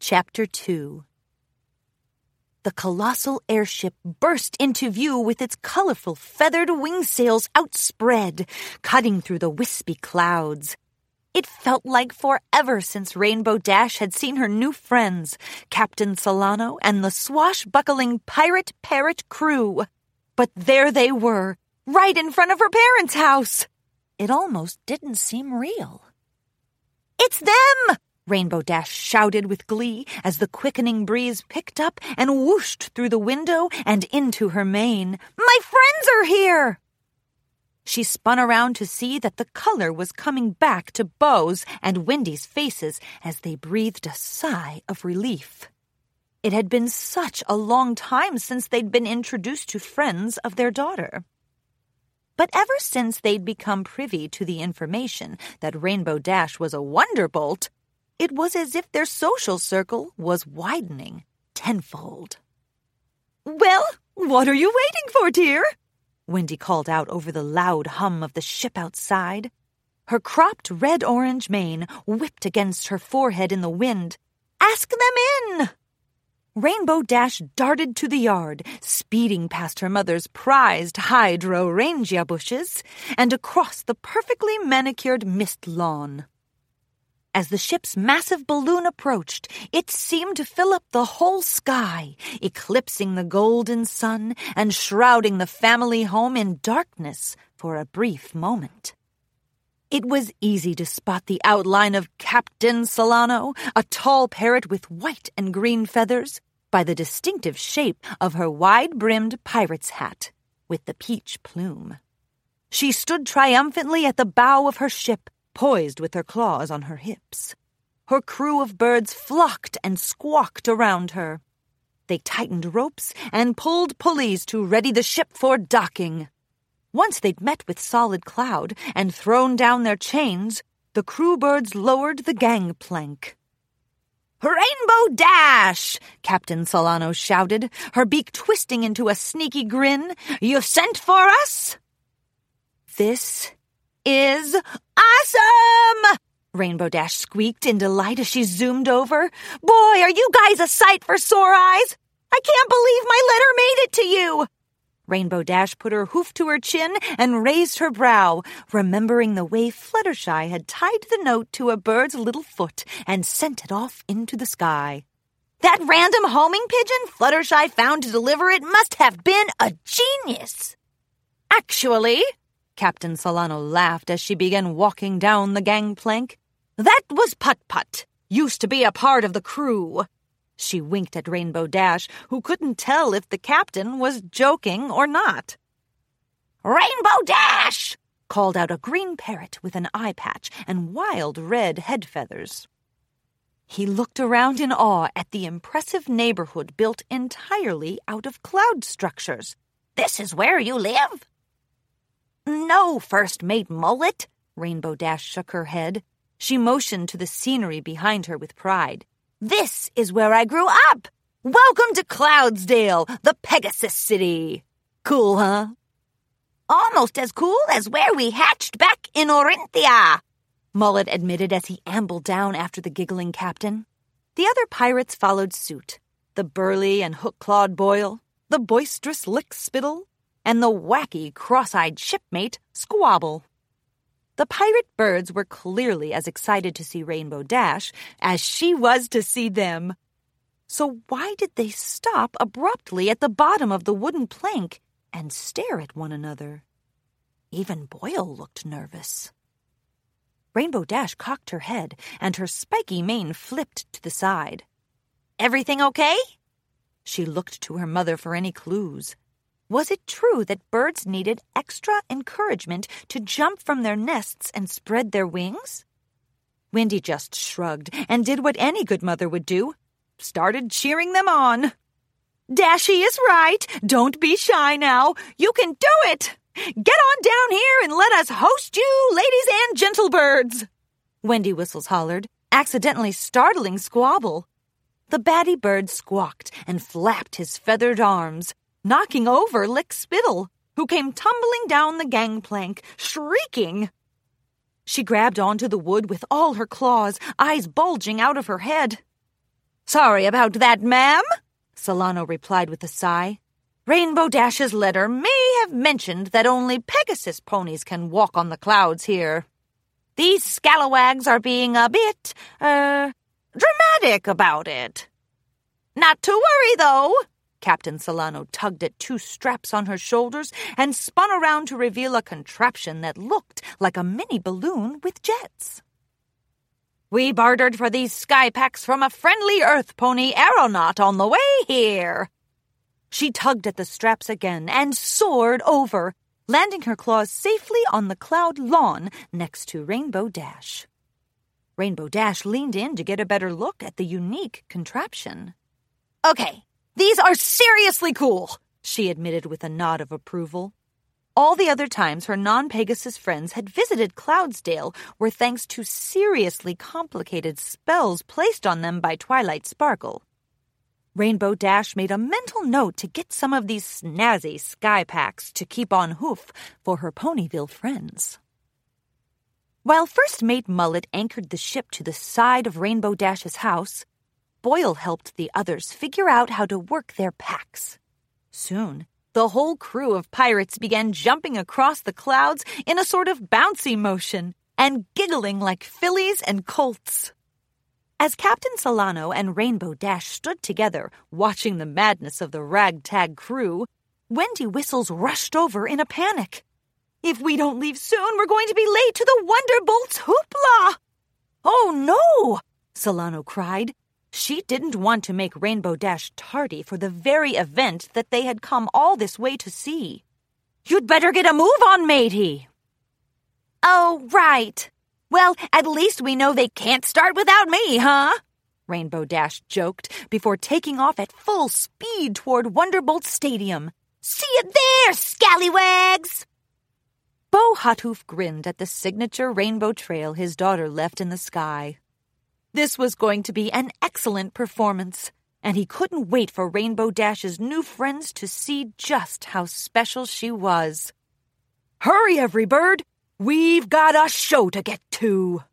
Chapter 2. The colossal airship burst into view with its colorful feathered wing sails outspread, cutting through the wispy clouds. It felt like forever since Rainbow Dash had seen her new friends, Captain Solano and the swashbuckling pirate parrot crew. But there they were, right in front of her parents' house. It almost didn't seem real. "It's them!" Rainbow Dash shouted with glee as the quickening breeze picked up and whooshed through the window and into her mane. "My friends are here!" She spun around to see that the color was coming back to Beau's and Wendy's faces as they breathed a sigh of relief. It had been such a long time since they'd been introduced to friends of their daughter. But ever since they'd become privy to the information that Rainbow Dash was a wonderbolt, it was as if their social circle was widening tenfold. "Well, what are you waiting for, dear?" Wendy called out over the loud hum of the ship outside. Her cropped red-orange mane whipped against her forehead in the wind. "Ask them in!" Rainbow Dash darted to the yard, speeding past her mother's prized hydrangea bushes and across the perfectly manicured mist lawn. As the ship's massive balloon approached, it seemed to fill up the whole sky, eclipsing the golden sun and shrouding the family home in darkness for a brief moment. It was easy to spot the outline of Captain Solano, a tall parrot with white and green feathers, by the distinctive shape of her wide-brimmed pirate's hat with the peach plume. She stood triumphantly at the bow of her ship, poised with her claws on her hips. Her crew of birds flocked and squawked around her. They tightened ropes and pulled pulleys to ready the ship for docking. Once they'd met with solid cloud and thrown down their chains, the crew birds lowered the gangplank. "Rainbow Dash!" Captain Solano shouted, her beak twisting into a sneaky grin. "You sent for us?" "This is awesome!" Rainbow Dash squeaked in delight as she zoomed over. "Boy, are you guys a sight for sore eyes! I can't believe my letter made it to you!" Rainbow Dash put her hoof to her chin and raised her brow, remembering the way Fluttershy had tied the note to a bird's little foot and sent it off into the sky. "That random homing pigeon Fluttershy found to deliver it must have been a genius!" "Actually," Captain Solano laughed as she began walking down the gangplank, "that was Putt-Putt. Used to be a part of the crew." She winked at Rainbow Dash, who couldn't tell if the captain was joking or not. "Rainbow Dash!" called out a green parrot with an eye patch and wild red head feathers. He looked around in awe at the impressive neighborhood built entirely out of cloud structures. "This is where you live?" "No, First Mate Mullet." Rainbow Dash shook her head. She motioned to the scenery behind her with pride. "This is where I grew up. Welcome to Cloudsdale, the Pegasus City. Cool, huh?" "Almost as cool as where we hatched back in Orinthia," Mullet admitted as he ambled down after the giggling captain. The other pirates followed suit. The burly and hook-clawed Boyle, the boisterous Lickspittle, and the wacky, cross-eyed shipmate Squabble. The pirate birds were clearly as excited to see Rainbow Dash as she was to see them. So why did they stop abruptly at the bottom of the wooden plank and stare at one another? Even Boyle looked nervous. Rainbow Dash cocked her head, and her spiky mane flipped to the side. "Everything okay?" She looked to her mother for any clues. Was it true that birds needed extra encouragement to jump from their nests and spread their wings? Wendy just shrugged and did what any good mother would do. Started cheering them on. "Dashy is right. Don't be shy now. You can do it. Get on down here and let us host you, ladies and gentlebirds." Wendy Whistles hollered, accidentally startling Squabble. The batty bird squawked and flapped his feathered arms, knocking over Lickspittle, who came tumbling down the gangplank, shrieking. She grabbed onto the wood with all her claws, eyes bulging out of her head. Sorry about that, ma'am, Solano replied with a sigh. Rainbow Dash's letter may have mentioned that only Pegasus ponies can walk on the clouds here. These scalawags are being a bit, dramatic about it. Not to worry, though. Captain Solano tugged at two straps on her shoulders and spun around to reveal a contraption that looked like a mini balloon with jets. We bartered for these sky packs from a friendly Earth pony aeronaut on the way here. She tugged at the straps again and soared over, landing her claws safely on the cloud lawn next to Rainbow Dash. Rainbow Dash leaned in to get a better look at the unique contraption. Okay, these are seriously cool, she admitted with a nod of approval. All the other times her non-Pegasus friends had visited Cloudsdale were thanks to seriously complicated spells placed on them by Twilight Sparkle. Rainbow Dash made a mental note to get some of these snazzy sky packs to keep on hoof for her Ponyville friends. While First Mate Mullet anchored the ship to the side of Rainbow Dash's house, Boyle helped the others figure out how to work their packs. Soon, the whole crew of pirates began jumping across the clouds in a sort of bouncy motion and giggling like fillies and colts. As Captain Solano and Rainbow Dash stood together, watching the madness of the ragtag crew, Wendy Whistles rushed over in a panic. If we don't leave soon, we're going to be late to the Wonderbolt's hoopla! Oh, no! Solano cried. She didn't want to make Rainbow Dash tardy for the very event that they had come all this way to see. You'd better get a move on, matey. Oh, right. Well, at least we know they can't start without me, huh? Rainbow Dash joked before taking off at full speed toward Wonderbolt Stadium. See you there, scallywags! Bo Hothoof grinned at the signature rainbow trail his daughter left in the sky. This was going to be an excellent performance, and he couldn't wait for Rainbow Dash's new friends to see just how special she was. Hurry, every bird! We've got a show to get to!